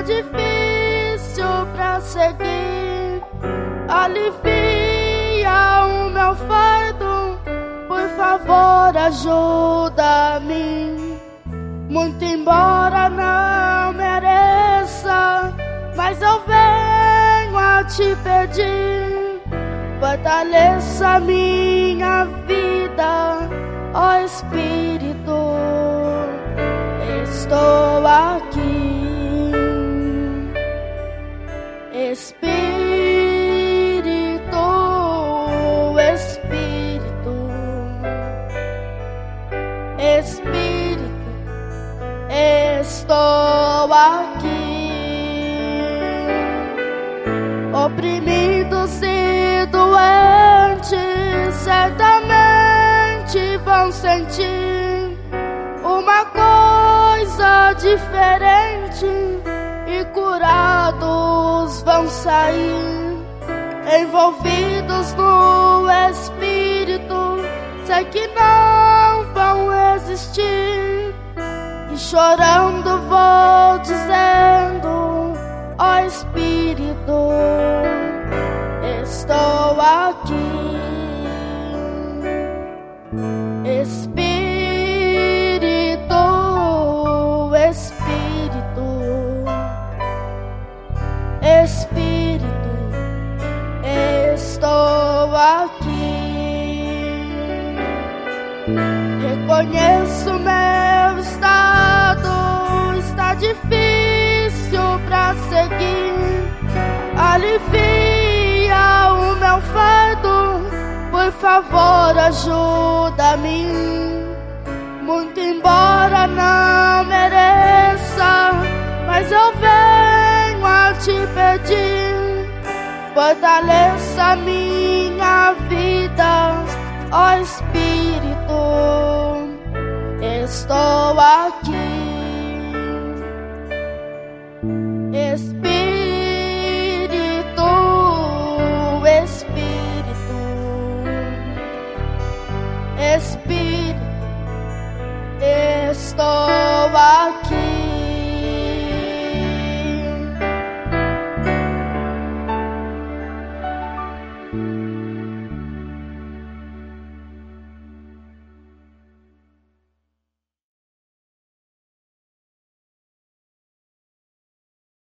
difícil pra seguir. Alivia o meu fardo, por favor, ajuda-me. Muito embora não mereça, mas eu venho a te pedir. Fortaleça minha vida, ó Espírito, estou aqui. Espírito, Espírito, Espírito, estou aqui. Oprimidos e doentes certamente vão sentir uma coisa diferente, e curados vão sair, envolvidos no Espírito. Sei que não vão resistir, e chorando vou dizendo: ó Espírito, estou aqui. Espírito, Espírito, Espírito, estou aqui. Reconheço meu estado, está difícil pra seguir. Alivia o meu fardo, por favor, ajuda-me. Muito embora não mereça, mas eu venho a te pedir. Fortaleça minha vida, ó Espírito, estou aqui.